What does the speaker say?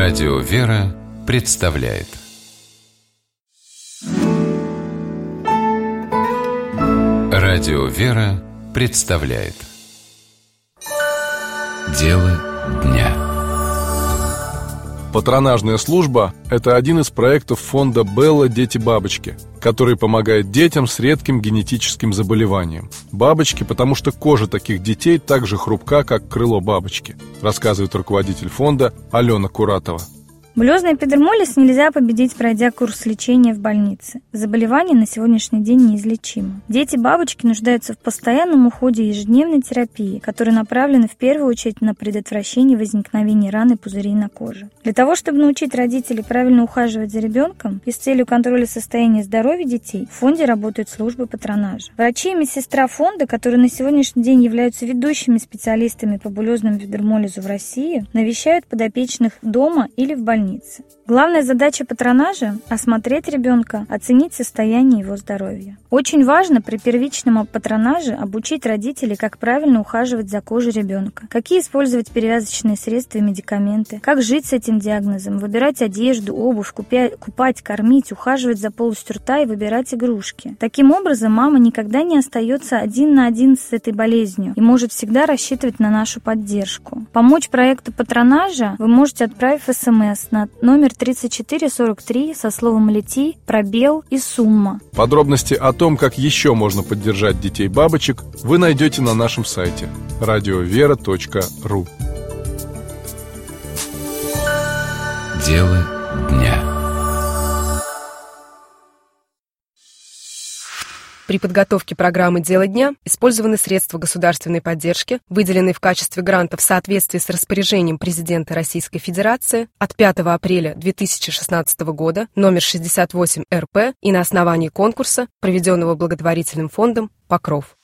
Радио «Вера» представляет Радио «Вера» представляет Дело дня. Патронажная служба – это один из проектов фонда Белла «Дети-бабочки», который помогает детям с редким генетическим заболеванием. Бабочки, потому что кожа таких детей так же хрупка, как крыло бабочки, рассказывает руководитель фонда Алена Куратова. Буллезный эпидермолиз нельзя победить, пройдя курс лечения в больнице. Заболевание на сегодняшний день неизлечимо. Дети-бабочки нуждаются в постоянном уходе и ежедневной терапии, которая направлена в первую очередь на предотвращение возникновения ран и пузырей на коже. Для того, чтобы научить родителей правильно ухаживать за ребенком и с целью контроля состояния здоровья детей, в фонде работают службы патронажа. Врачи и медсестра фонда, которые на сегодняшний день являются ведущими специалистами по буллезному эпидермолизу в России, навещают подопечных дома или в больнице. Главная задача патронажа – осмотреть ребенка, оценить состояние его здоровья. Очень важно при первичном патронаже обучить родителей, как правильно ухаживать за кожей ребенка, какие использовать перевязочные средства и медикаменты, как жить с этим диагнозом, выбирать одежду, обувь, купать, кормить, ухаживать за полостью рта и выбирать игрушки. Таким образом, мама никогда не остается один на один с этой болезнью и может всегда рассчитывать на нашу поддержку. Помочь проекту патронажа вы можете, отправив СМС на номер 3443 со словом «Лети», пробел и сумма. Подробности о том, как еще можно поддержать детей-бабочек, вы найдете на нашем сайте radiovera.ru. Дело дня. При подготовке программы «Дело дня» использованы средства государственной поддержки, выделенные в качестве гранта в соответствии с распоряжением президента Российской Федерации от 5 апреля 2016 года номер 68 РП и на основании конкурса, проведенного благотворительным фондом «Покров».